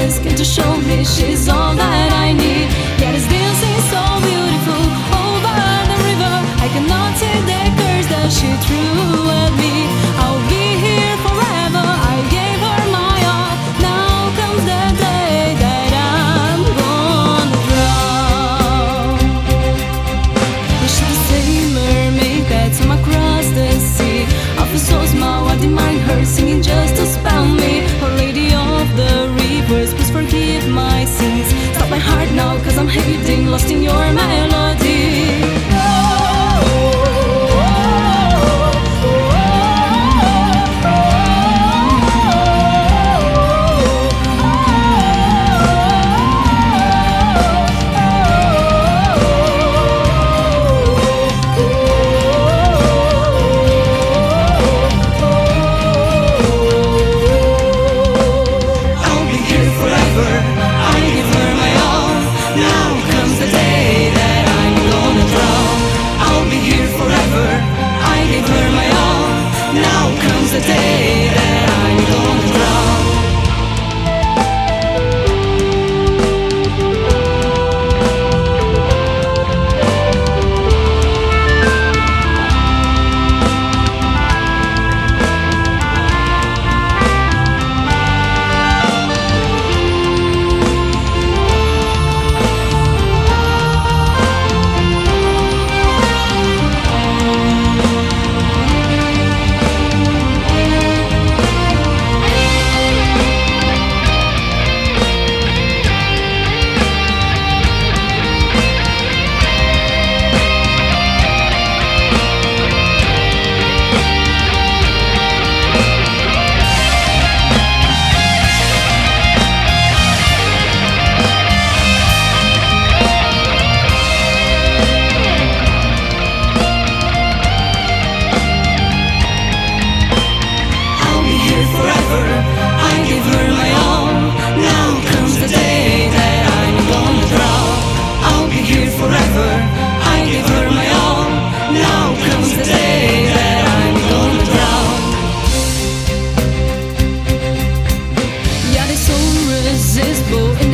risk and to show me she's all that I need. Yet it's dancing so beautiful over the river. I cannot take the curse that she threw at me. I'll be here forever. I gave her my all. Now comes the day that I'm gonna drown. Wish the same mermaid that swam across the sea. I feel so small, I demand her singing just to spell me. Oh, Lady of the Rivers, please forgive my sins. Stop my heart now, cause I'm hating, lost in your melody. The day that I'm gonna drown. Irresistible